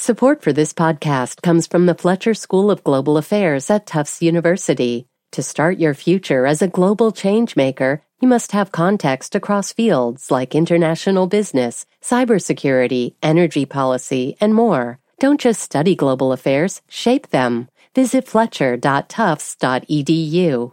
Support for this podcast comes from the Fletcher School of Global Affairs at Tufts University. To start your future as a global changemaker, you must have context across fields like international business, cybersecurity, energy policy, and more. Don't just study global affairs, shape them. Visit fletcher.tufts.edu.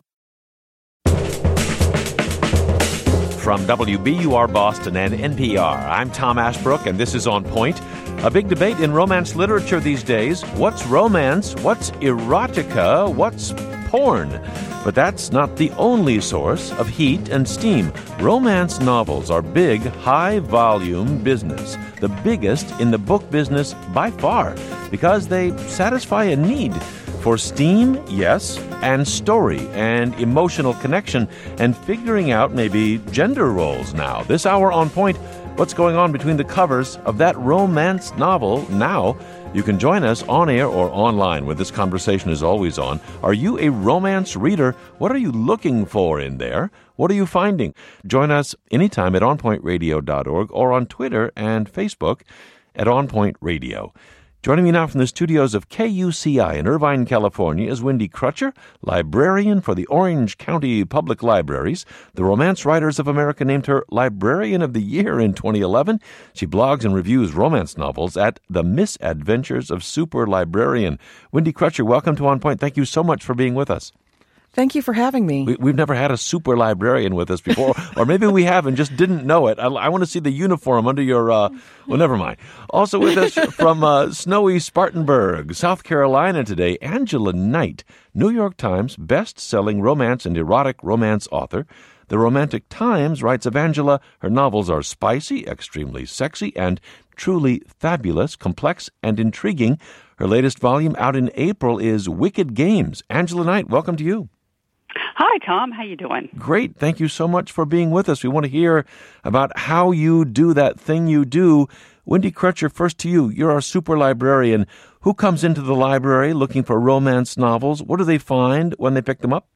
From WBUR Boston and NPR, I'm Tom Ashbrook, and this is On Point. A big debate in romance literature these days. What's romance? What's erotica? What's porn? But that's not the only source of heat and steam. Romance novels are big, high-volume business, the biggest in the book business by far, because they satisfy a need for steam, yes, and story and emotional connection, and figuring out maybe gender roles now. This hour on Point, what's going on between the covers of that romance novel now? You can join us on air or online, where this conversation is always on. Are you a romance reader? What are you looking for in there? What are you finding? Join us anytime at onpointradio.org or on Twitter and Facebook at OnPoint Radio. Joining me now from the studios of KUCI in Irvine, California, is Wendy Crutcher, librarian for the Orange County Public Libraries. The Romance Writers of America named her Librarian of the Year in 2011. She blogs and reviews romance novels at The Misadventures of Super Librarian. Wendy Crutcher, welcome to On Point. Thank you so much for being with us. Thank you for having me. We've never had a super librarian with us before, or maybe we have and just didn't know it. I want to see the uniform under your, well, never mind. Also with us from snowy Spartanburg, South Carolina today, Angela Knight, New York Times best-selling romance and erotic romance author. The Romantic Times writes of Angela, her novels are spicy, extremely sexy, and truly fabulous, complex, and intriguing. Her latest volume out in April is Wicked Games. Angela Knight, welcome to you. Hi, Tom. How you doing? Great. Thank you so much for being with us. We want to hear about how you do that thing you do. Wendy Crutcher, first to you. You're our super librarian. Who comes into the library looking for romance novels? What do they find when they pick them up?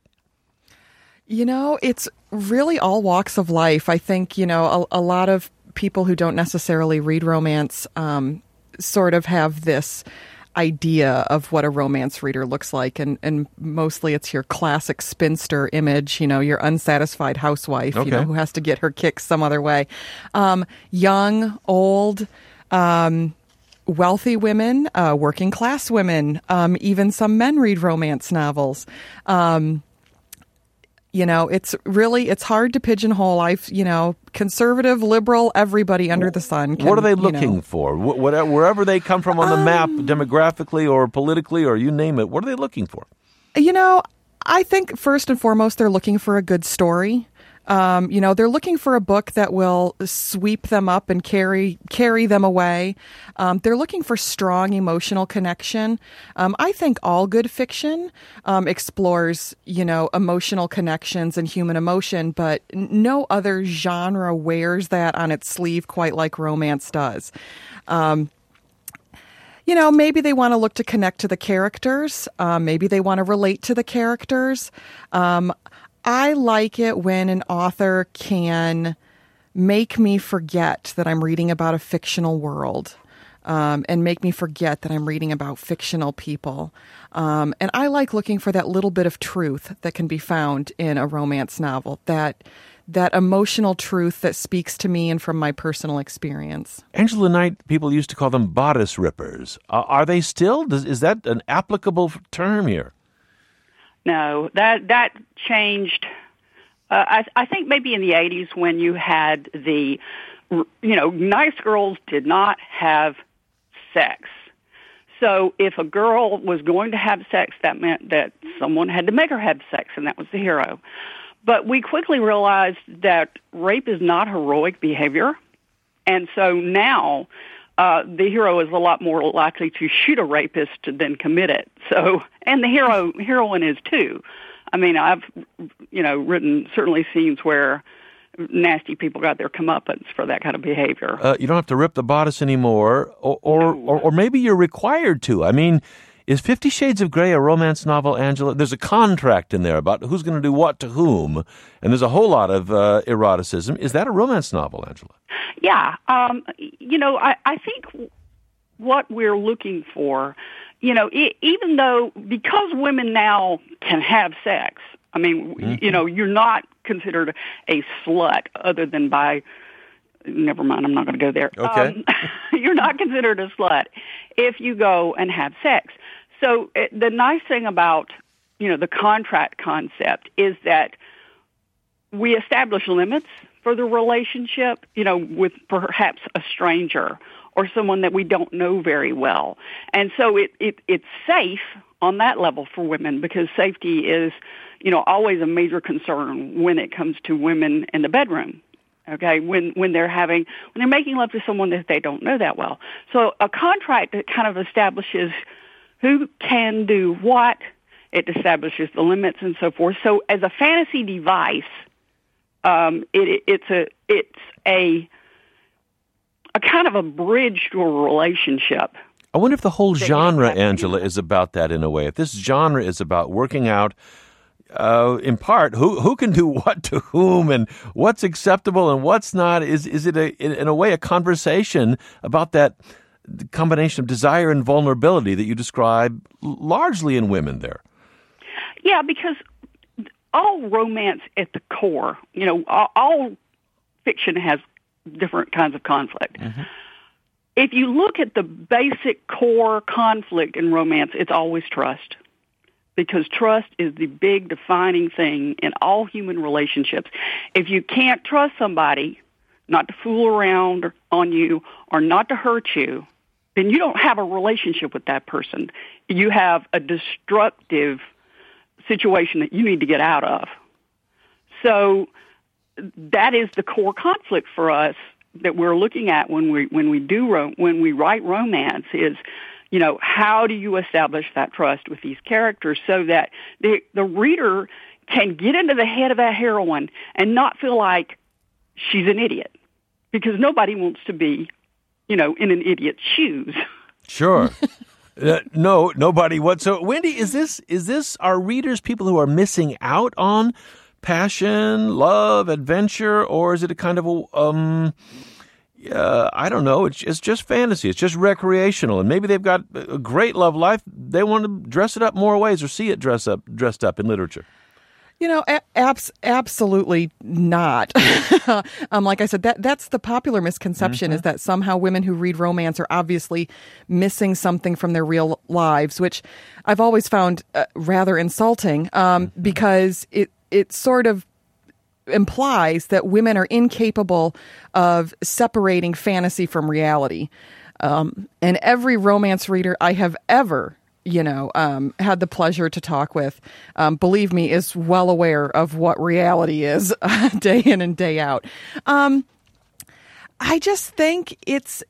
You know, it's really all walks of life. I think, you know, a lot of people who don't necessarily read romance sort of have this idea of what a romance reader looks like, and mostly it's your classic spinster image, you know, your unsatisfied housewife, okay, you know, who has to get her kicks some other way. Young, old, wealthy women, working class women, even some men read romance novels. You know, it's hard to pigeonhole. Conservative, liberal, everybody under the sun. What are they looking for? Wherever they come from on the map, demographically or politically, or you name it, what are they looking for? You know, I think first and foremost, they're looking for a good story. You know, they're looking for a book that will sweep them up and carry them away. They're looking for strong emotional connection. I think all good fiction explores, you know, emotional connections and human emotion, but no other genre wears that on its sleeve quite like romance does. You know, maybe they want to look to connect to the characters. Maybe they want to relate to the characters. I like it when an author can make me forget that I'm reading about a fictional world, and make me forget that I'm reading about fictional people. And I like looking for that little bit of truth that can be found in a romance novel, that emotional truth that speaks to me and from my personal experience. Angela Knight, people used to call them bodice rippers. Are they still? Is that an applicable term here? No, that changed. I think maybe in the 80s when you had the, you know, nice girls did not have sex. So if a girl was going to have sex, that meant that someone had to make her have sex, and that was the hero. But we quickly realized that rape is not heroic behavior, and so now the hero is a lot more likely to shoot a rapist than commit it. So, and the heroine is too. I mean, I've, you know, written certainly scenes where nasty people got their comeuppance for that kind of behavior. You don't have to rip the bodice anymore, or maybe you're required to. I mean, is 50 Shades of Grey a romance novel, Angela? There's a contract in there about who's going to do what to whom, and there's a whole lot of eroticism. Is that a romance novel, Angela? Yeah. You know, I think what we're looking for, even though, because women now can have sex, I mean, you're not considered a slut other than by, never mind, I'm not going to go there. Okay. You're not considered a slut if you go and have sex. So the nice thing about, the contract concept is that we establish limits for the relationship, with perhaps a stranger or someone that we don't know very well. And so it's safe on that level for women, because safety is, always a major concern when it comes to women in the bedroom. Okay, when they're making love to someone that they don't know that well. So a contract that kind of establishes who can do what, it establishes the limits and so forth. So as a fantasy device, it's a kind of a bridge to a relationship. I wonder if the whole genre, Angela, is about that in a way. If this genre is about working out, in part, who can do what to whom and what's acceptable and what's not, is it in a way a conversation about that combination of desire and vulnerability that you describe largely in women there? Yeah, because all romance at the core, all fiction has different kinds of conflict. Mm-hmm. If you look at the basic core conflict in romance, it's always trust. Because trust is the big defining thing in all human relationships. If you can't trust somebody not to fool around on you or not to hurt you, then you don't have a relationship with that person. You have a destructive situation that you need to get out of. So that is the core conflict for us that we're looking at when we write romance is, how do you establish that trust with these characters so that the reader can get into the head of that heroine and not feel like she's an idiot, because nobody wants to be, in an idiot's shoes. Sure. No, nobody whatsoever. Wendy, is this our readers people who are missing out on passion, love, adventure, or is it a kind of a I don't know. It's just fantasy. It's just recreational, and maybe they've got a great love life. They want to dress it up more ways or see it dressed up in literature. Absolutely not. Like I said, that's the popular misconception, is that somehow women who read romance are obviously missing something from their real lives, which I've always found rather insulting, because it sort of implies that women are incapable of separating fantasy from reality. And every romance reader I have ever, had the pleasure to talk with, believe me, is well aware of what reality is day in and day out. I just think it's,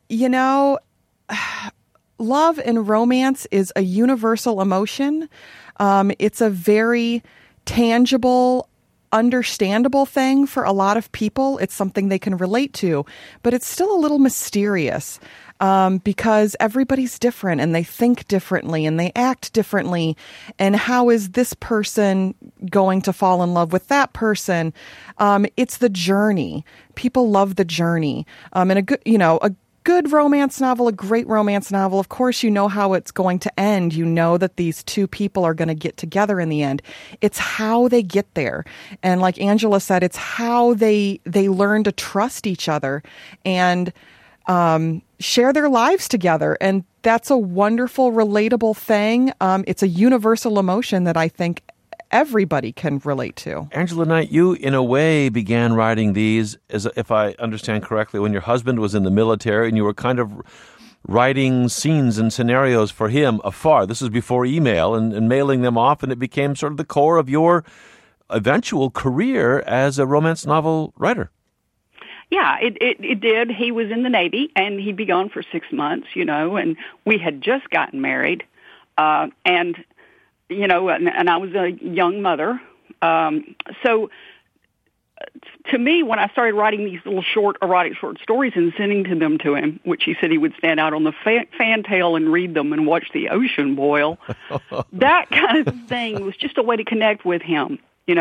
love and romance is a universal emotion. It's a very tangible, understandable thing for a lot of people. It's something they can relate to, but it's still a little mysterious, because everybody's different and they think differently and they act differently. And how is this person going to fall in love with that person? It's the journey. People love the journey. And a good romance novel, a great romance novel, of course, you know how it's going to end. You know that these two people are going to get together in the end. It's how they get there. And like Angela said, it's how they learn to trust each other and share their lives together. And that's a wonderful, relatable thing. It's a universal emotion that I think everybody can relate to. Angela Knight, you, in a way, began writing these, as if I understand correctly, when your husband was in the military, and you were kind of writing scenes and scenarios for him afar. This was before email and mailing them off, and it became sort of the core of your eventual career as a romance novel writer. Yeah, it did. He was in the Navy, and he'd be gone for 6 months, and we had just gotten married, and I was a young mother. So to me, when I started writing these little erotic short stories and sending them to him, which he said he would stand out on the fantail and read them and watch the ocean boil, that kind of thing was just a way to connect with him,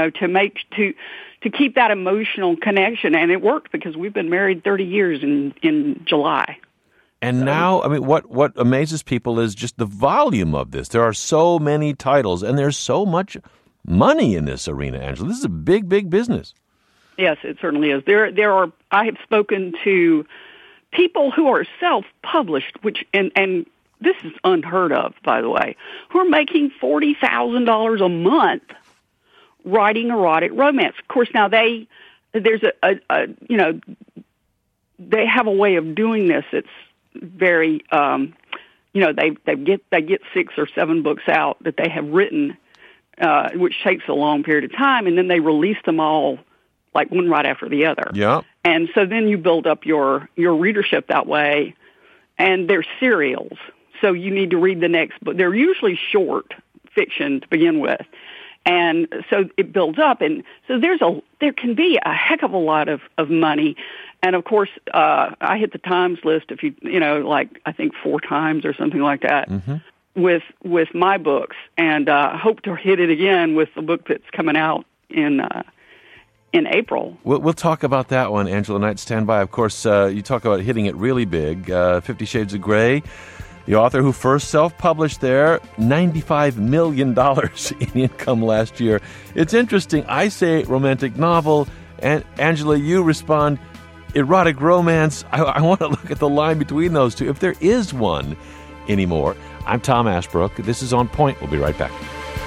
to keep that emotional connection. And it worked, because we've been married 30 years in July. And now, I mean, what amazes people is just the volume of this. There are so many titles, and there's so much money in this arena, Angela. This is a big, big business. Yes, it certainly is. There are. I have spoken to people who are self-published, and this is unheard of, by the way, who are making $40,000 a month writing erotic romance. Of course, now they have a way of doing this. It's very, they get 6 or 7 books out that they have written, which takes a long period of time, and then they release them all like one right after the other. Yeah. And so then you build up your readership that way, and they're serials. So you need to read the next book. They're usually short fiction to begin with. And so it builds up. And so there can be a heck of a lot of money. And of course, I hit the Times list I think 4 times or something like that with my books. And hope to hit it again with the book that's coming out in April. We'll talk about that one, Angela Knight. Stand by. Of course, you talk about hitting it really big. 50 Shades of Grey, the author who first self-published there, $95 million in income last year. It's interesting. I say romantic novel, and Angela, you respond erotic romance. I want to look at the line between those two, if there is one anymore. I'm Tom Ashbrook. This is On Point. We'll be right back.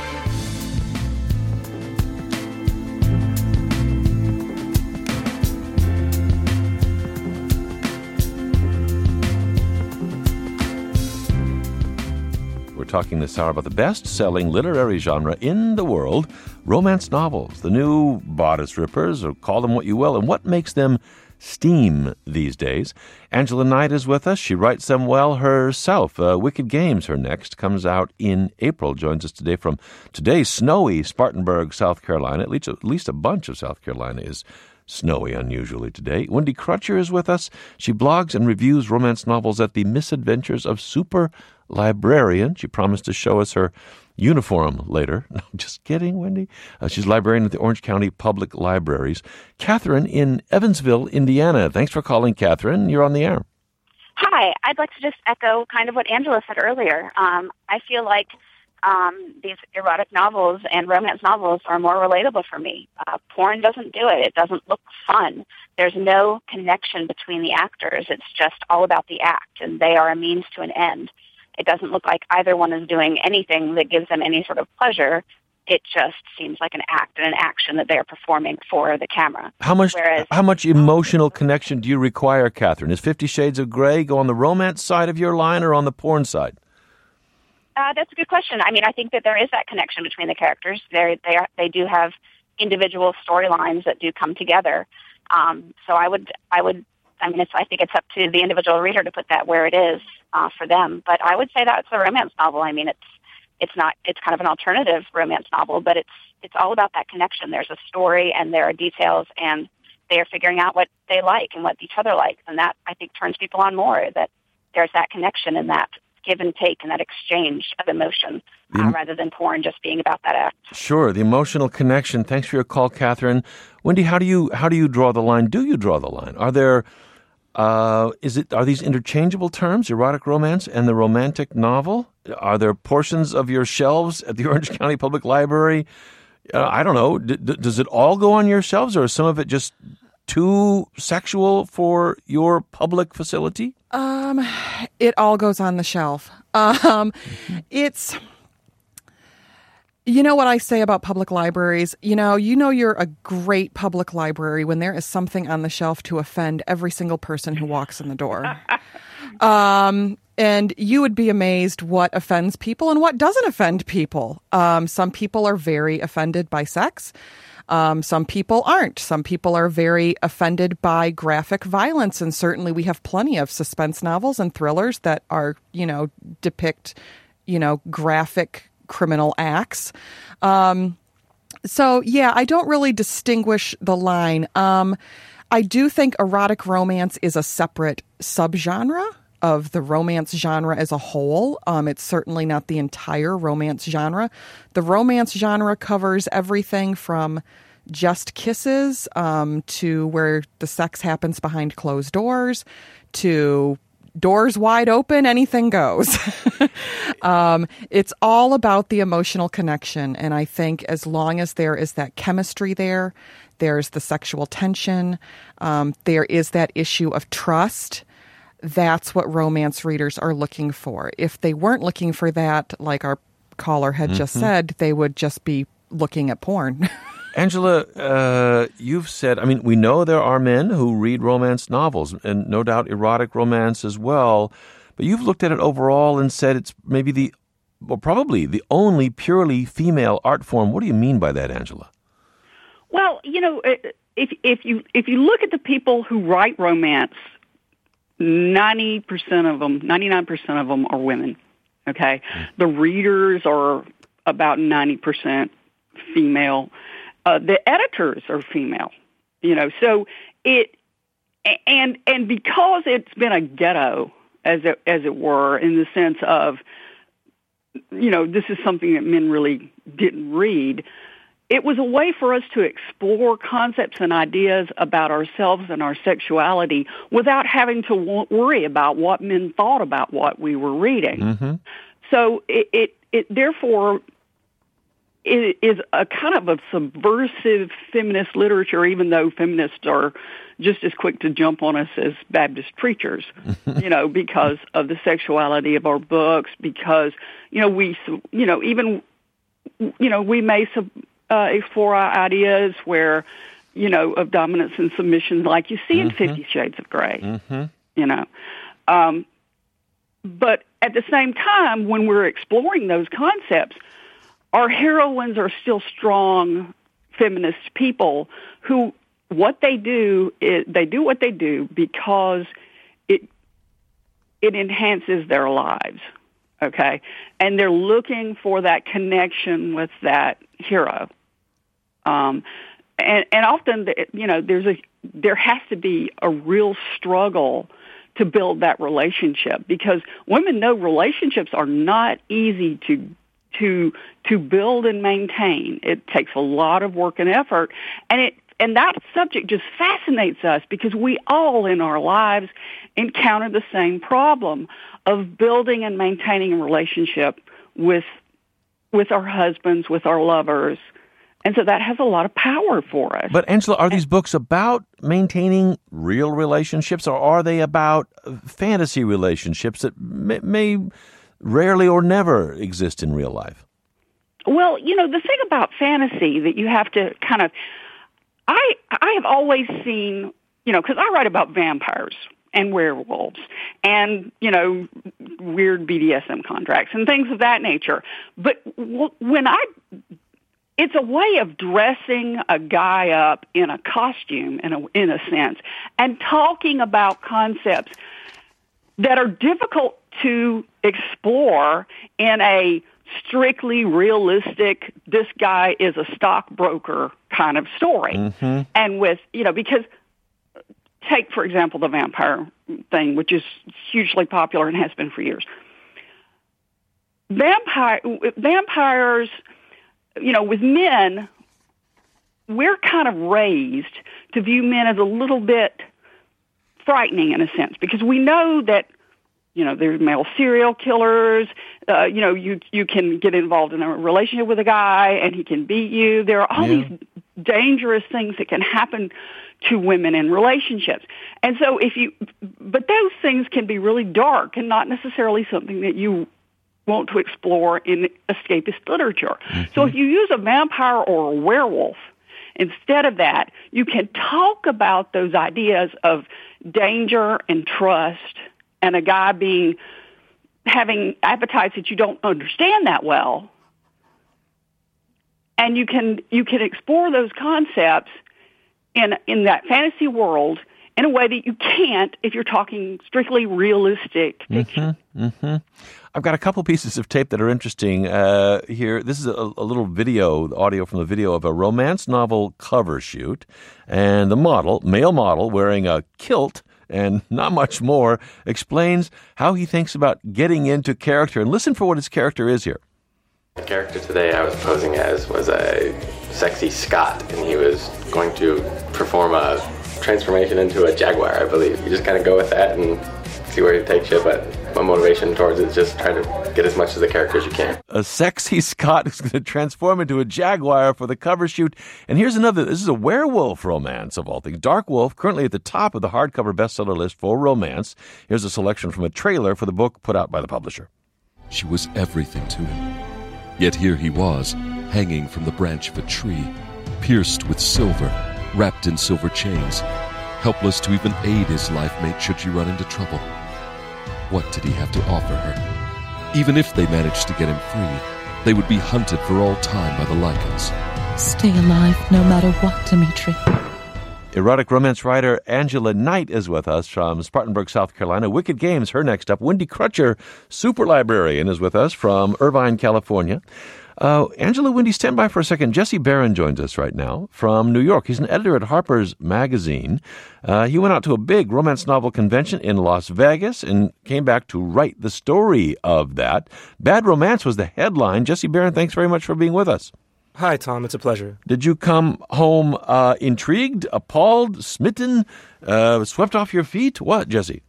Talking this hour about the best-selling literary genre in the world, romance novels, the new bodice rippers, or call them what you will, and what makes them steam these days. Angela Knight is with us. She writes them well herself. Wicked Games, her next, comes out in April. Joins us today from today's snowy Spartanburg, South Carolina. At least a bunch of South Carolina is snowy unusually today. Wendy Crutcher is with us. She blogs and reviews romance novels at the Misadventures of Super Librarian. She promised to show us her uniform later. No, just kidding, Wendy. She's librarian at the Orange County Public Libraries. Catherine in Evansville, Indiana. Thanks for calling, Catherine. You're on the air. Hi. I'd like to just echo kind of what Angela said earlier. I feel like these erotic novels and romance novels are more relatable for me. Porn doesn't do it. It doesn't look fun. There's no connection between the actors. It's just all about the act, and they are a means to an end. It doesn't look like either one is doing anything that gives them any sort of pleasure. It just seems like an act and an action that they're performing for the camera. How much emotional connection do you require, Catherine? Is 50 Shades of Grey go on the romance side of your line or on the porn side? That's a good question. I mean, I think that there is that connection between the characters. They do have individual storylines that do come together. So I think it's up to the individual reader to put that where it is for them. But I would say that it's a romance novel. I mean, it's kind of an alternative romance novel, but it's all about that connection. There's a story and there are details, and they are figuring out what they like and what each other likes, and that I think turns people on more. That there's that connection and that give and take and that exchange of emotion, rather than porn just being about that act. Sure, the emotional connection. Thanks for your call, Catherine. Wendy, how do you draw the line? Do you draw the line? Are there are these interchangeable terms, erotic romance and the romantic novel? Are there portions of your shelves at the Orange County Public Library? I don't know. Does it all go on your shelves, or is some of it just too sexual for your public facility? It all goes on the shelf. It's, you know what I say about public libraries? You know you're a great public library when there is something on the shelf to offend every single person who walks in the door. And you would be amazed what offends people and what doesn't offend people. Some people are very offended by sex. Some people aren't. Some people are very offended by graphic violence, and certainly we have plenty of suspense novels and thrillers that are, depict, graphic criminal acts. So, yeah, I don't really distinguish the line. I do think erotic romance is a separate subgenre of the romance genre as a whole. It's certainly not the entire romance genre. The romance genre covers everything from just kisses to where the sex happens behind closed doors to doors wide open, anything goes. It's all about the emotional connection. And I think as long as there is that chemistry there, there's the sexual tension, there is that issue of trust, that's what romance readers are looking for. If they weren't looking for that, like our caller had just said, they would just be looking at porn. Angela, you've said, I mean, we know there are men who read romance novels, and no doubt erotic romance as well, but you've looked at it overall and said it's maybe probably the only purely female art form. What do you mean by that, Angela? Well, if you look at the people who write romance, 90% of them, 99% of them are women, okay? The readers are about 90% female. The editors are female, so and because it's been a ghetto, as it were, in the sense of, this is something that men really didn't read. It was a way for us to explore concepts and ideas about ourselves and our sexuality without having to worry about what men thought about what we were reading. Mm-hmm. So it therefore it is a kind of a subversive feminist literature, even though feminists are just as quick to jump on us as Baptist preachers, because of the sexuality of our books, because, we may explore our ideas where, of dominance and submission like you see in 50 Shades of Grey, But at the same time, when we're exploring those concepts, our heroines are still strong feminist people who what they do is they do what they do because it enhances their lives, okay? And they're looking for that connection with that hero. And often, there has to be a real struggle to build that relationship because women know relationships are not easy to build and maintain. It takes a lot of work and effort, and that subject just fascinates us because we all in our lives encounter the same problem of building and maintaining a relationship with our husbands, with our lovers. And so that has a lot of power for us. But Angela, are these books about maintaining real relationships, or are they about fantasy relationships that may rarely or never exist in real life? Well, the thing about fantasy that you have to kind of, I have always seen, because I write about vampires and werewolves and, weird BDSM contracts and things of that nature. But it's a way of dressing a guy up in a costume, in a sense, and talking about concepts that are difficult to explore in a strictly realistic, this guy is a stockbroker kind of story. Mm-hmm. And with, because take, for example, the vampire thing, which is hugely popular and has been for years. Vampires, with men, we're kind of raised to view men as a little bit frightening in a sense because we know that there's male serial killers. You can get involved in a relationship with a guy and he can beat you. There are all these dangerous things that can happen to women in relationships. And so but those things can be really dark and not necessarily something that you want to explore in escapist literature. Mm-hmm. So if you use a vampire or a werewolf, instead of that, you can talk about those ideas of danger and trust and a guy having appetites that you don't understand that well. And you can explore those concepts in that fantasy world in a way that you can't if you're talking strictly realistic fiction. Mm-hmm, mm-hmm. I've got a couple pieces of tape that are interesting here. This is a little video, audio from the video of a romance novel cover shoot. And the male model, wearing a kilt and not much more, explains how he thinks about getting into character. And listen for what his character is here. The character today I was posing as was a sexy Scot, and he was going to perform a transformation into a jaguar, I believe. You just kind of go with that and see where it takes you, but my motivation towards it is just try to get as much of the character as you can. A sexy Scot is going to transform into a jaguar for the cover shoot. And here's another. This is a werewolf romance, of all things. Dark Wolf, currently at the top of the hardcover bestseller list for romance. Here's a selection from a trailer for the book put out by the publisher. She was everything to him. Yet here he was, hanging from the branch of a tree, pierced with silver, wrapped in silver chains, helpless to even aid his life mate should she run into trouble. What did he have to offer her? Even if they managed to get him free, they would be hunted for all time by the Lycans. Stay alive no matter what, Dimitri. Erotic romance writer Angela Knight is with us from Spartanburg, South Carolina. Wicked Games, her next up. Wendy Crutcher, super librarian, is with us from Irvine, California. Angela, Wendy, stand by for a second. Jesse Barron joins us right now from New York. He's an editor at Harper's Magazine. He went out to a big romance novel convention in Las Vegas and came back to write the story of that. Bad Romance was the headline. Jesse Barron, thanks very much for being with us. Hi, Tom. It's a pleasure. Did you come home intrigued, appalled, smitten, swept off your feet? What, Jesse?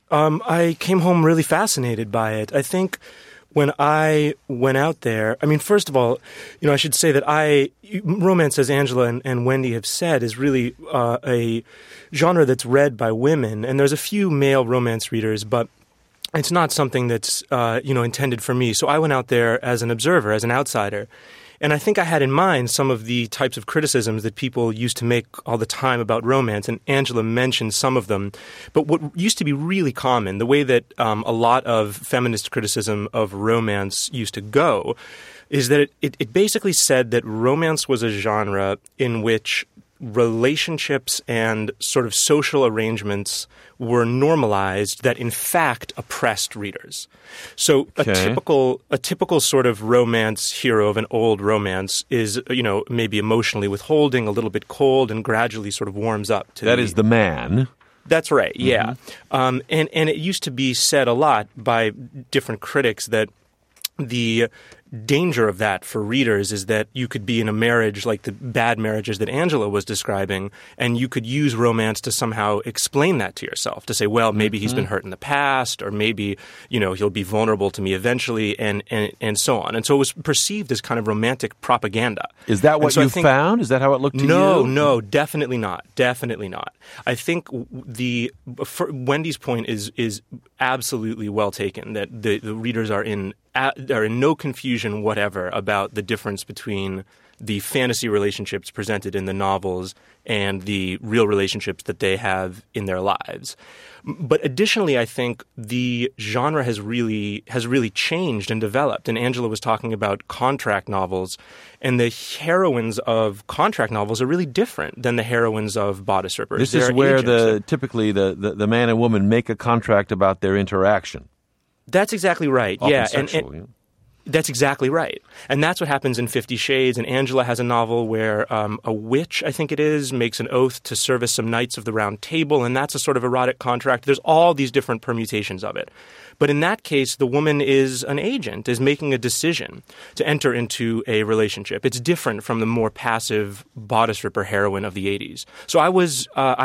I came home really fascinated by it. I think when I went out there, I mean, first of all, I should say that romance, as Angela and Wendy have said, is really a genre that's read by women. And there's a few male romance readers, but it's not something that's, intended for me. So I went out there as an observer, as an outsider. And I think I had in mind some of the types of criticisms that people used to make all the time about romance, and Angela mentioned some of them. But what used to be really common, the way that a lot of feminist criticism of romance used to go, is that it basically said that romance was a genre in which relationships and sort of social arrangements were normalized that in fact oppressed readers. So a typical sort of romance hero of an old romance is, maybe emotionally withholding, a little bit cold, and gradually sort of warms up to that is the man. That's right, yeah. And it used to be said a lot by different critics that the danger of that for readers is that you could be in a marriage like the bad marriages that Angela was describing, and you could use romance to somehow explain that to yourself, to say, well, maybe he's been hurt in the past, or maybe, he'll be vulnerable to me eventually, and so on. And so it was perceived as kind of romantic propaganda. Is that what you found? Is that how it looked to you? No, definitely not. Definitely not. I think Wendy's point is absolutely well taken, that the readers are in no confusion whatever about the difference between the fantasy relationships presented in the novels and the real relationships that they have in their lives. But additionally, I think the genre has really changed and developed. And Angela was talking about contract novels, and the heroines of contract novels are really different than the heroines of bodice rippers. This is where typically the man and woman make a contract about their interaction. That's exactly right. Often yeah, sexual, and that's exactly right. And that's what happens in 50 Shades. And Angela has a novel where a witch, I think it is, makes an oath to service some knights of the Round Table, and that's a sort of erotic contract. There's all these different permutations of it. But in that case, the woman is an agent, is making a decision to enter into a relationship. It's different from the more passive bodice ripper heroine of the 80s. So I was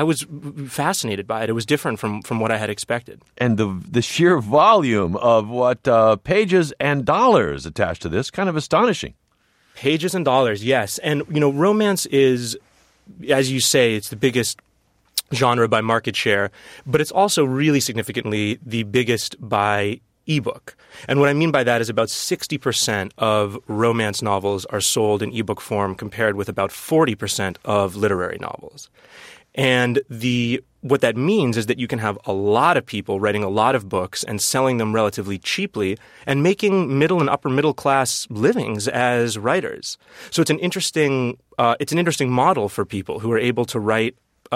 fascinated by it. It was different from what I had expected. And the sheer volume of what pages and dollars attached to this, kind of astonishing. Pages and dollars, yes. And, romance is, as you say, it's the biggest genre by market share, but it's also really significantly the biggest by ebook. And what I mean by that is about 60% of romance novels are sold in ebook form, compared with about 40% of literary novels. And what that means is that you can have a lot of people writing a lot of books and selling them relatively cheaply and making middle and upper middle class livings as writers. So it's an interesting model for people who are able to write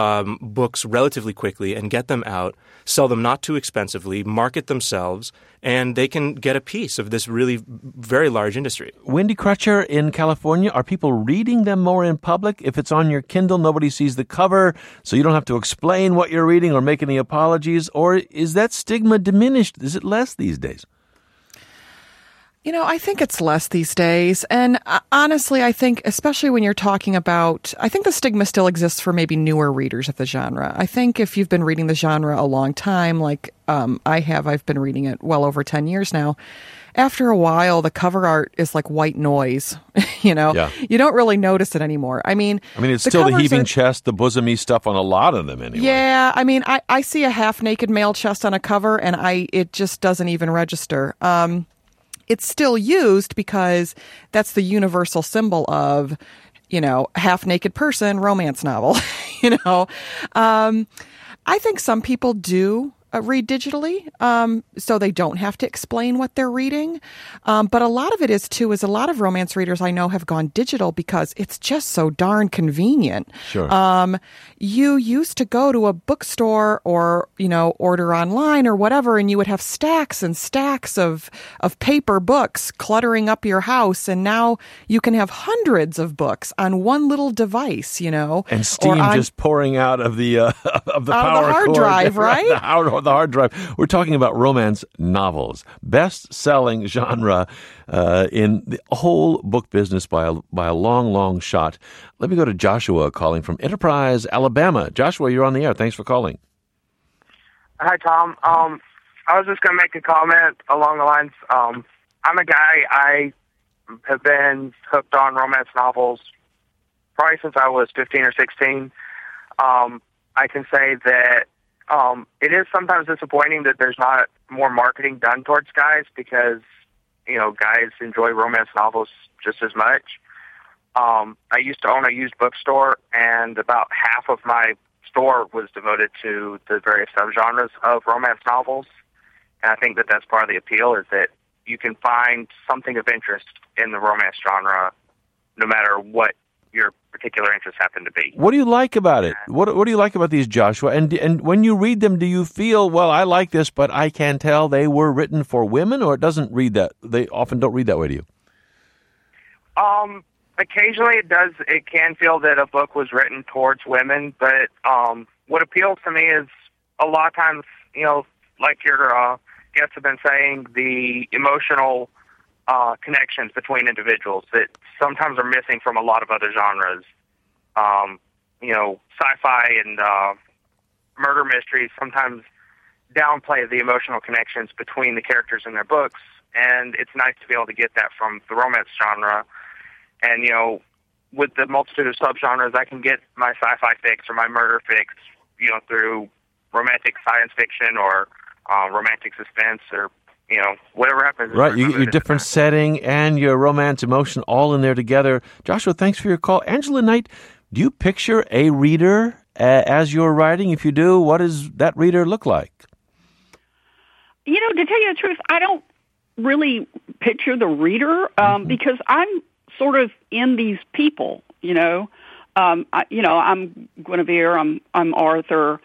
books relatively quickly and get them out, sell them not too expensively, market themselves, and they can get a piece of this really very large industry. Wendy Crutcher in California, are people reading them more in public? If it's on your Kindle, nobody sees the cover, so you don't have to explain what you're reading or make any apologies, or is that stigma diminished? Is it less these days? I think it's less these days. And honestly, I think, especially when you're talking about, I think the stigma still exists for maybe newer readers of the genre. I think if you've been reading the genre a long time, like I've been reading it well over 10 years now. After a while, the cover art is like white noise. Yeah. You don't really notice it anymore. It's still the heaving chest, the bosomy stuff on a lot of them anyway. Yeah, I see a half-naked male chest on a cover, and it just doesn't even register. It's still used because that's the universal symbol of, half-naked person, romance novel. I think some people do read digitally, so they don't have to explain what they're reading. But a lot of it is a lot of romance readers I know have gone digital because it's just so darn convenient. Sure. You used to go to a bookstore or, order online or whatever, and you would have stacks and stacks of paper books cluttering up your house. And now you can have hundreds of books on one little device, And steam just pouring out of the of the power the hard cord. Drive, right? The hard drive. We're talking about romance novels, best-selling genre in the whole book business by a long, long shot. Let me go to Joshua calling from Enterprise, Alabama. Joshua, you're on the air. Thanks for calling. Hi, Tom. I was just going to make a comment along the lines. I'm a guy. I have been hooked on romance novels probably since I was 15 or 16. I can say that it is sometimes disappointing that there's not more marketing done towards guys because, guys enjoy romance novels just as much. I used to own a used bookstore, and about half of my store was devoted to the various subgenres of romance novels. And I think that that's part of the appeal is that you can find something of interest in the romance genre no matter what your particular interests happen to be. What do you like about it? What do you like about these, Joshua? And when you read them, do you feel, well, I like this, but I can tell they were written for women, or it doesn't read that? They often don't read that way to you. Occasionally it does. It can feel that a book was written towards women, but what appeals to me is a lot of times, like your guests have been saying, the emotional connections between individuals that sometimes are missing from a lot of other genres. Sci-fi and murder mysteries sometimes downplay the emotional connections between the characters in their books, and it's nice to be able to get that from the romance genre. And, with the multitude of subgenres, I can get my sci-fi fix or my murder fix, through romantic science fiction or romantic suspense or whatever happens. Right, your different setting and your romance, emotion, all in there together. Joshua, thanks for your call. Angela Knight, do you picture a reader as you're writing? If you do, what does that reader look like? To tell you the truth, I don't really picture the reader because I'm sort of in these people. I'm Guinevere. I'm Arthur.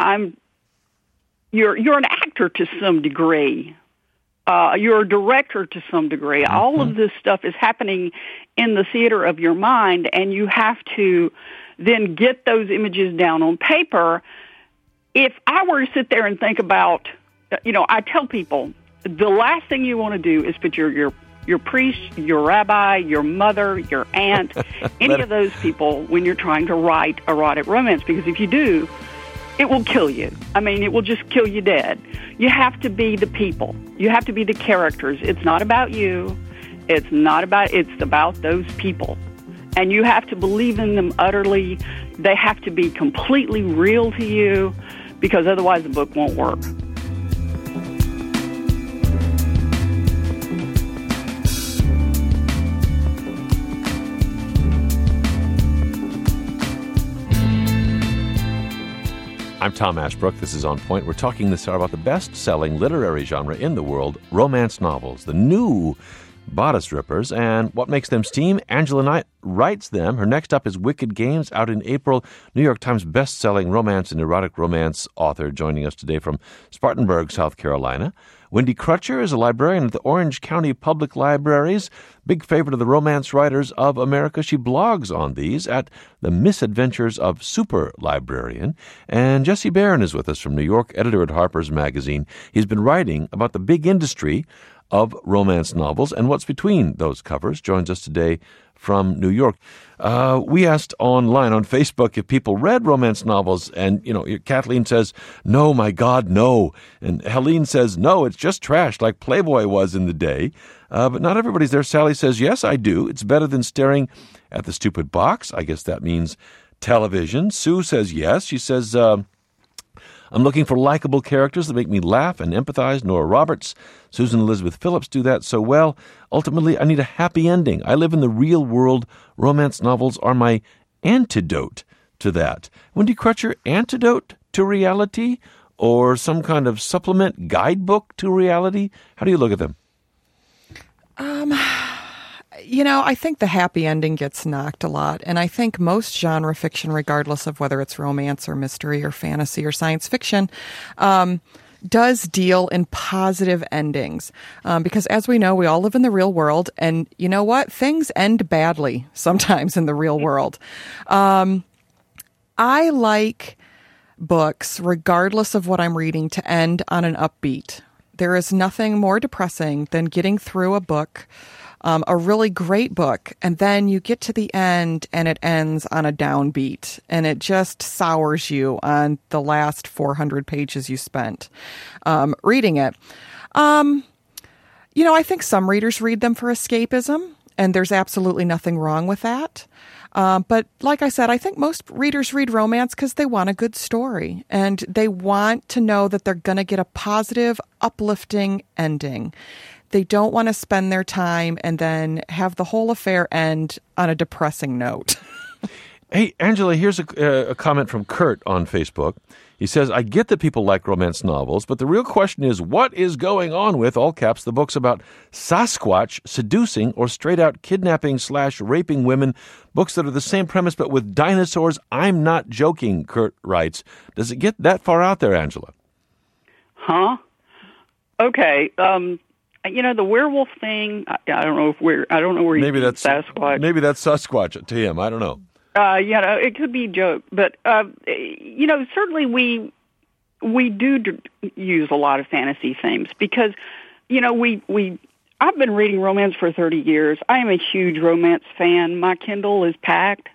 You're an actor to some degree. You're a director to some degree. Mm-hmm. All of this stuff is happening in the theater of your mind, and you have to then get those images down on paper. If I were to sit there and think about, I tell people, the last thing you want to do is put your priest, your rabbi, your mother, your aunt, any of those people when you're trying to write erotic romance, because if you do, it will kill you. It will just kill you dead. You have to be the people. You have to be the characters. It's not about you. It's about those people. And you have to believe in them utterly. They have to be completely real to you, because otherwise the book won't work. I'm Tom Ashbrook. This is On Point. We're talking this hour about the best-selling literary genre in the world, romance novels, the new bodice rippers, and what makes them steam. Angela Knight writes them. Her next up is Wicked Games, out in April. New York Times best-selling romance and erotic romance author joining us today from Spartanburg, South Carolina. Wendy Crutcher is a librarian at the Orange County Public Libraries, big favorite of the romance writers of America. She blogs on these at The Misadventures of Super Librarian. And Jesse Barron is with us from New York, editor at Harper's Magazine. He's been writing about the big industry of romance novels and what's between those covers. Joins us today from New York. We asked online on Facebook if people read romance novels, and, Kathleen says, no, my God, no. And Helene says, no, it's just trash like Playboy was in the day. But not everybody's there. Sally says, yes, I do. It's better than staring at the stupid box. I guess that means television. Sue says, yes. She says, I'm looking for likable characters that make me laugh and empathize. Nora Roberts, Susan Elizabeth Phillips do that so well. Ultimately, I need a happy ending. I live in the real world. Romance novels are my antidote to that. Wendy Crutcher, antidote to reality or some kind of supplement guidebook to reality? How do you look at them? I think the happy ending gets knocked a lot. And I think most genre fiction, regardless of whether it's romance or mystery or fantasy or science fiction, does deal in positive endings. Because as we know, we all live in the real world. And you know what? Things end badly sometimes in the real world. I like books, regardless of what I'm reading, to end on an upbeat. There is nothing more depressing than getting through a book, a really great book, and then you get to the end and it ends on a downbeat, and it just sours you on the last 400 pages you spent reading it. I think some readers read them for escapism, and there's absolutely nothing wrong with that. But like I said, I think most readers read romance because they want a good story, and they want to know that they're going to get a positive, uplifting ending. They don't want to spend their time and then have the whole affair end on a depressing note. Hey, Angela, here's a comment from Kurt on Facebook. He says, I get that people like romance novels, but the real question is, what is going on with, all caps, the books about Sasquatch seducing or straight-out kidnapping/raping women, books that are the same premise but with dinosaurs? I'm not joking, Kurt writes. Does it get that far out there, Angela? Huh? Okay. The werewolf thing, I don't know where maybe that's Sasquatch. Maybe that's Sasquatch to him. I don't know. It could be a joke, but certainly we do use a lot of fantasy themes because I've been reading romance for 30 years. I am a huge romance fan. My Kindle is packed,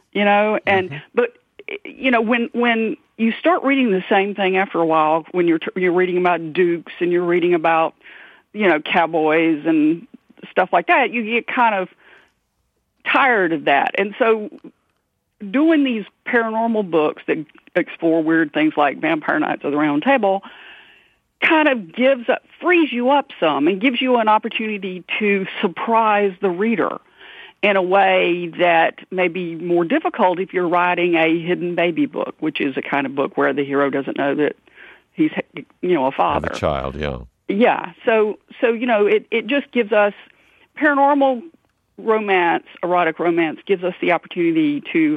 but when you start reading the same thing after a while, when you're reading about dukes and you're reading about cowboys and stuff like that, you get kind of tired of that, and so doing these paranormal books that explore weird things like Vampire Knights of the Round Table kind of frees you up some and gives you an opportunity to surprise the reader in a way that may be more difficult if you're writing a hidden baby book, which is a kind of book where the hero doesn't know that he's, a father. The child, yeah. Yeah. So it just gives us paranormal romance, erotic romance gives us the opportunity to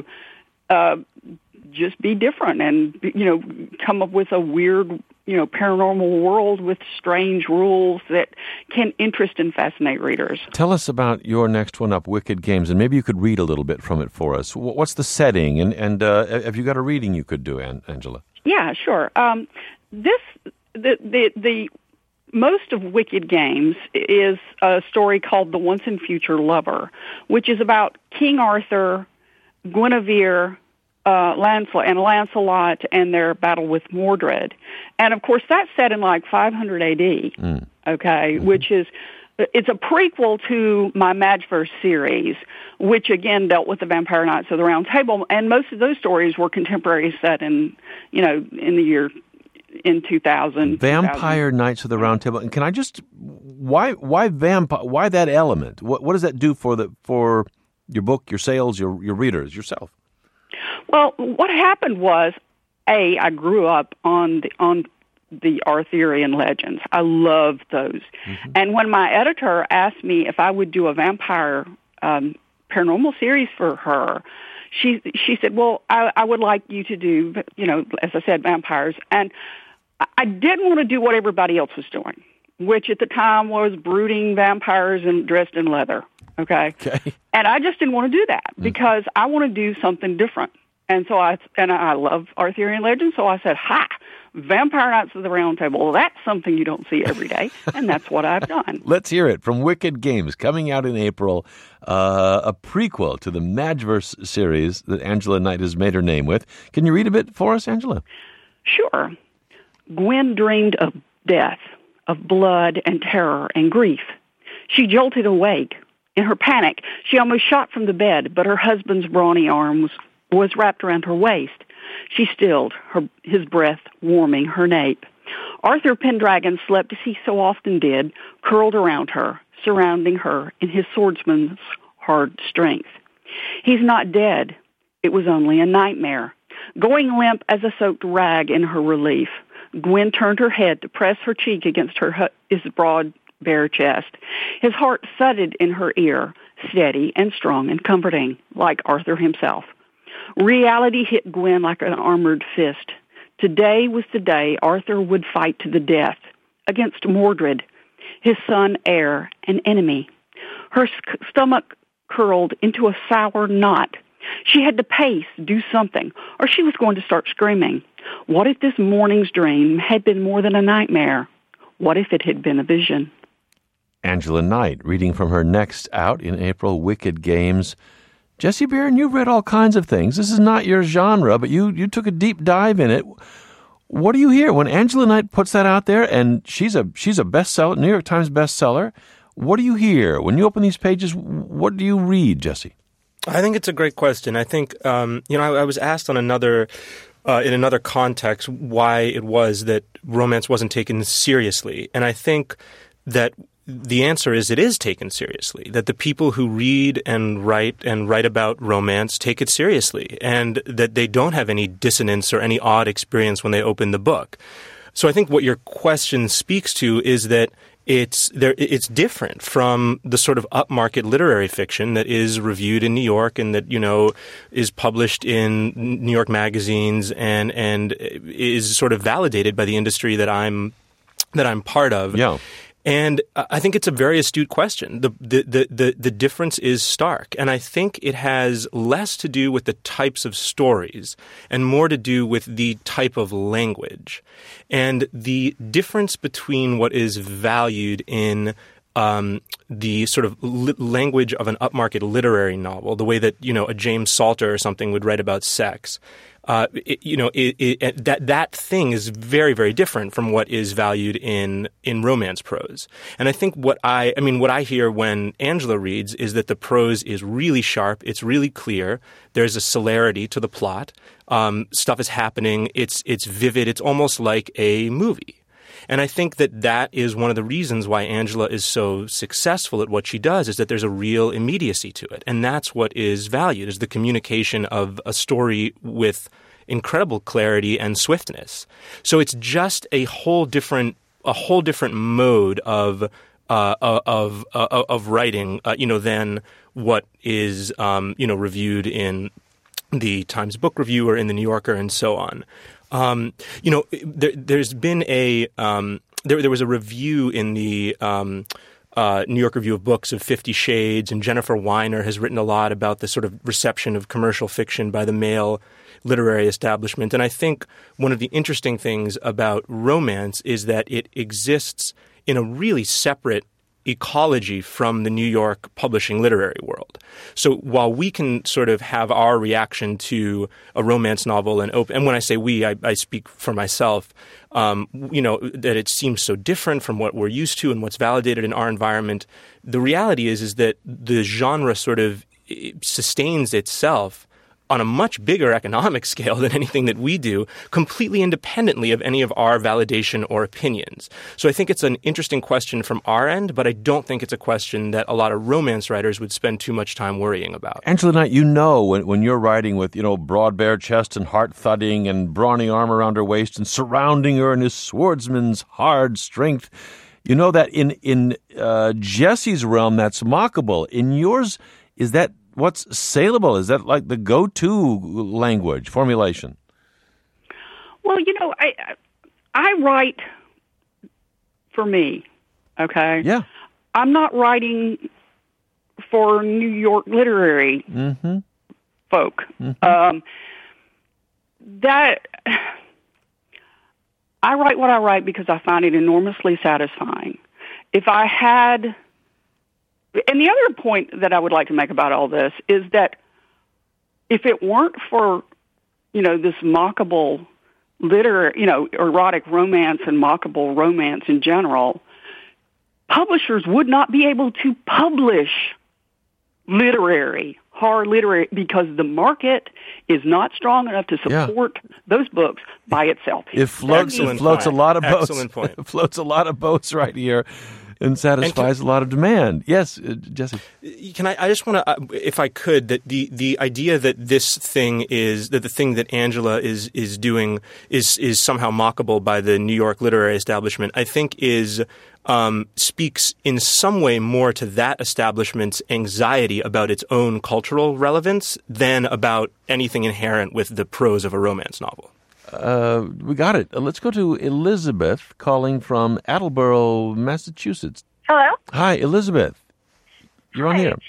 just be different and, come up with a weird, paranormal world with strange rules that can interest and fascinate readers. Tell us about your next one up, Wicked Games, and maybe you could read a little bit from it for us. What's the setting, and have you got a reading you could do, Angela? Yeah, sure. The most of Wicked Games is a story called The Once and Future Lover, which is about King Arthur, Guinevere, Lancelot and their battle with Mordred. And, of course, that's set in, 500 A.D., which is... It's a prequel to my Madgeverse series, which, again, dealt with the Vampire Knights of the Round Table, and most of those stories were contemporary set in the year... in 2000. Vampire Knights of the Round Table. And can I just why vampire? Why that element? What does that do for your book, your sales, your readers, yourself? Well, what happened was, I grew up on the Arthurian legends. I loved those, and when my editor asked me if I would do a vampire paranormal series for her, she said, "Well, I would like you to do, as I said, vampires." And I didn't want to do what everybody else was doing, which at the time was brooding vampires and dressed in leather. Okay. And I just didn't want to do that because I want to do something different. And so I love Arthurian legends. So I said, Vampire Knights of the Round Table. Well, that's something you don't see every day, and that's what I've done. Let's hear it from Wicked Games, coming out in April, a prequel to the Madgeverse series that Angela Knight has made her name with. Can you read a bit for us, Angela? Sure. Gwen dreamed of death, of blood and terror and grief. She jolted awake. In her panic, she almost shot from the bed, but her husband's brawny arm was wrapped around her waist. She stilled, his breath warming her nape. Arthur Pendragon slept as he so often did, curled around her, surrounding her in his swordsman's hard strength. He's not dead. It was only a nightmare. Going limp as a soaked rag in her relief, Gwen turned her head to press her cheek against his broad, bare chest. His heart thudded in her ear, steady and strong and comforting, like Arthur himself. Reality hit Gwen like an armored fist. Today was the day Arthur would fight to the death against Mordred, his son, heir, and enemy. Her stomach curled into a sour knot. She had to pace, do something, or she was going to start screaming. What if this morning's dream had been more than a nightmare? What if it had been a vision? Angela Knight, reading from her next out in April, Wicked Games. Jesse Barron, you've read all kinds of things. This is not your genre, but you took a deep dive in it. What do you hear when Angela Knight puts that out there, and she's a bestseller, New York Times bestseller? What do you hear when you open these pages? What do you read, Jesse? I think it's a great question. I think I was asked on another in another context why it was that romance wasn't taken seriously, and I think that the answer is it is taken seriously, that the people who read and write about romance take it seriously, and that they don't have any dissonance or any odd experience when they open the book. So I think what your question speaks to is that it's different from the sort of upmarket literary fiction that is reviewed in New York and that, is published in New York magazines and is sort of validated by the industry that I'm part of. Yeah. And I think it's a very astute question. The difference is stark. And I think it has less to do with the types of stories and more to do with the type of language. And the difference between what is valued in the sort of language of an upmarket literary novel, the way that, a James Salter or something would write about sex, that thing is very, very different from what is valued in romance prose. And I think what I hear when Angela reads is that the prose is really sharp, it's really clear, there's a celerity to the plot, stuff is happening, it's vivid, it's almost like a movie. And I think that is one of the reasons why Angela is so successful at what she does, is that there's a real immediacy to it. And that's what is valued, is the communication of a story with incredible clarity and swiftness. So it's just a whole different mode of writing, than what is, reviewed in the Times Book Review or in the New Yorker and so on. There's been there was a review in the New York Review of Books of 50 Shades, and Jennifer Weiner has written a lot about the sort of reception of commercial fiction by the male literary establishment. And I think one of the interesting things about romance is that it exists in a really separate ecology from the New York publishing literary world. So while we can sort of have our reaction to a romance novel and when I say we, I speak for myself, that it seems so different from what we're used to and what's validated in our environment. The reality is that the genre sort of sustains itself on a much bigger economic scale than anything that we do, completely independently of any of our validation or opinions. So I think it's an interesting question from our end, but I don't think it's a question that a lot of romance writers would spend too much time worrying about. Angela Knight, when you're writing with, broad bare chest and heart thudding and brawny arm around her waist and surrounding her in his swordsman's hard strength, that in Jesse's realm, that's mockable. In yours, is that what's saleable? Is that like the go-to language, formulation? Well, I write for me, okay? Yeah. I'm not writing for New York literary folk. Mm-hmm. I write what I write because I find it enormously satisfying. If I had, and the other point that I would like to make about all this is that if it weren't for, this mockable erotic romance and mockable romance in general, publishers would not be able to publish horror literary, because the market is not strong enough to support those books by itself. It floats a lot of boats. Excellent point. It floats a lot of boats right here and satisfies a lot of demand. Yes, Jesse. I just want to, if I could, that the idea that this thing is, that the thing that Angela is doing is somehow mockable by the New York literary establishment, I think speaks in some way more to that establishment's anxiety about its own cultural relevance than about anything inherent with the prose of a romance novel. We got it. Let's go to Elizabeth calling from Attleboro, Massachusetts. Hello? Hi, Elizabeth. You're on here.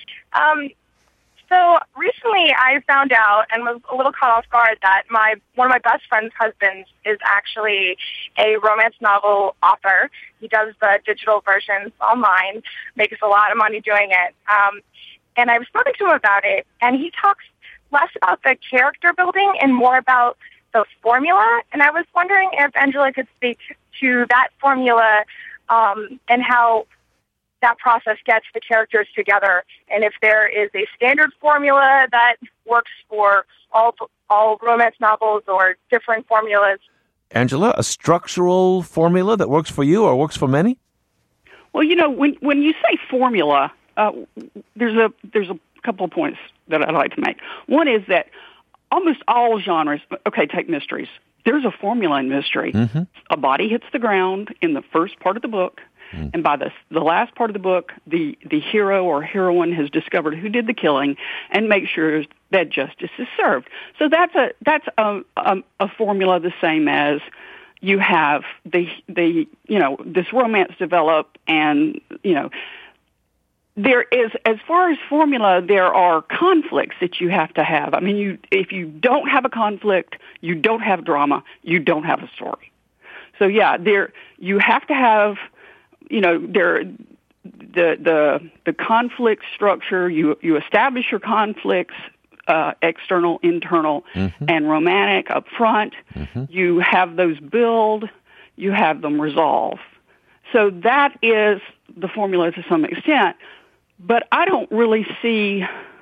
So recently I found out and was a little caught off guard that one of my best friend's husbands is actually a romance novel author. He does the digital versions online, makes a lot of money doing it. And I was talking to him about it, and he talks less about the character building and more about the formula. And I was wondering if Angela could speak to that formula and how that process gets the characters together, and if there is a standard formula that works for all romance novels or different formulas. Angela, a structural formula that works for you or works for many? Well, when you say formula, there's a couple of points that I'd like to make. One is that almost all genres, take mysteries. There's a formula in mystery. Mm-hmm. A body hits the ground in the first part of the book. And by the last part of the book, the hero or heroine has discovered who did the killing and make sure that justice is served. So that's a formula the same as you have this romance develop, and there is, as far as formula, there are conflicts that you have to have. I mean, if you don't have a conflict, you don't have drama, you don't have a story. So you have to have. The conflict structure, you establish your conflicts, external, internal, and romantic up front. Mm-hmm. You have those build, you have them resolve. So that is the formula to some extent. But I don't really see,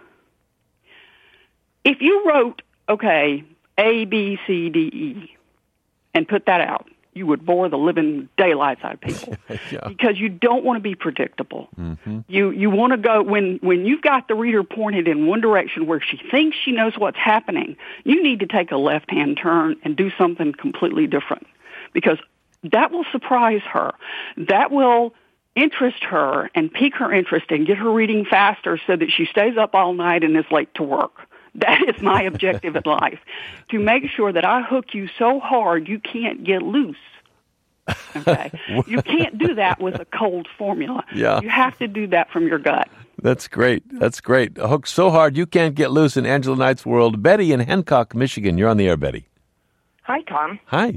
if you wrote, A, B, C, D, E, and put that out, you would bore the living daylights out of people because you don't want to be predictable. Mm-hmm. You want to go, when you've got the reader pointed in one direction where she thinks she knows what's happening, you need to take a left-hand turn and do something completely different, because that will surprise her. That will interest her and pique her interest and get her reading faster so that she stays up all night and is late to work. That is my objective in life, to make sure that I hook you so hard you can't get loose. Okay? You can't do that with a cold formula. Yeah. You have to do that from your gut. That's great. That's great. Hooked so hard you can't get loose in Angela Knight's world. Betty in Hancock, Michigan. You're on the air, Betty. Hi, Tom. Hi.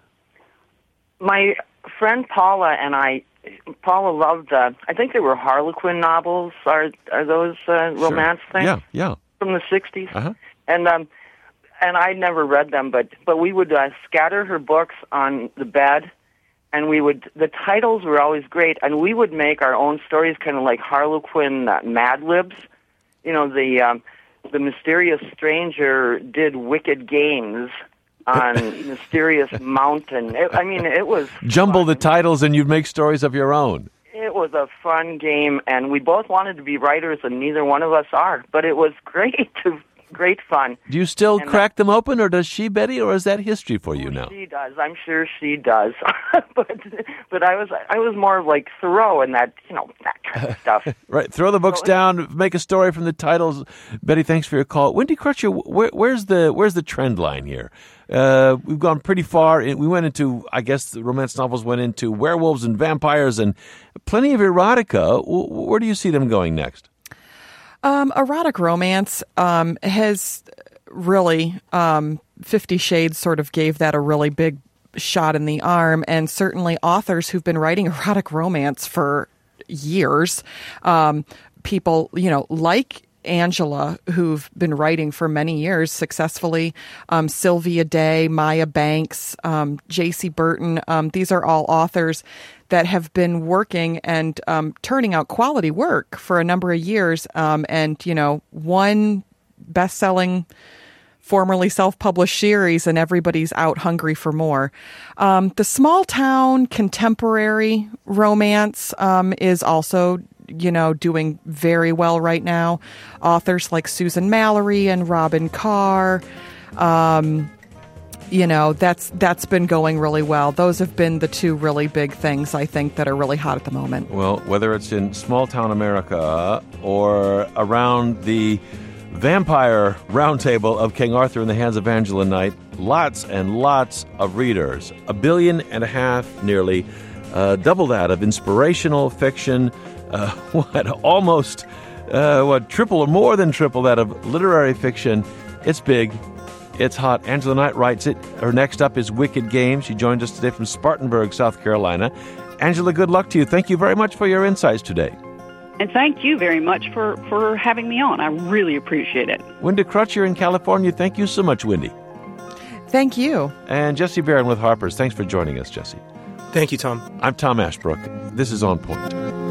My friend Paula and Paula loved, I think they were Harlequin novels. Are those romance things? Yeah. From the 60s. Uh-huh. And I never read them, but we would scatter her books on the bed, and the titles were always great, and we would make our own stories, kind of like Harlequin Mad Libs. The mysterious stranger did wicked games on Mysterious Mountain. It was jumble fun. The titles, and you'd make stories of your own. It was a fun game, and we both wanted to be writers, and neither one of us are. But it was great fun. Do you still crack them open, or does she, Betty, or is that history for you now? She does. I'm sure she does. but I was more like Thoreau and that kind of stuff. Right. Throw the books down, make a story from the titles. Betty, thanks for your call. Wendy Crutcher, where's the trend line here? We've gone pretty far. We went into, I guess, the romance novels went into werewolves and vampires and plenty of erotica. Where do you see them going next? Erotic romance has really, 50 Shades sort of gave that a really big shot in the arm, and certainly authors who've been writing erotic romance for years, people, like Angela, who've been writing for many years successfully, Sylvia Day, Maya Banks, J.C. Burton. These are all authors that have been working and turning out quality work for a number of years. And, one best-selling, formerly self-published series, and everybody's out hungry for more. The small-town contemporary romance is also doing very well right now. Authors like Susan Mallory and Robin Carr, that's been going really well. Those have been the two really big things, I think, that are really hot at the moment. Well, whether it's in small-town America or around the vampire roundtable of King Arthur in the hands of Angela Knight, lots and lots of readers. 1.5 billion, nearly, double that of inspirational fiction, triple or more than triple that of literary fiction. It's big. It's hot. Angela Knight writes it. Her next up is Wicked Game. She joined us today from Spartanburg, South Carolina. Angela, good luck to you. Thank you very much for your insights today. And thank you very much for having me on. I really appreciate it. Wendy Crutcher in California. Thank you so much, Wendy. Thank you. And Jesse Barron with Harper's. Thanks for joining us, Jesse. Thank you, Tom. I'm Tom Ashbrook. This is On Point.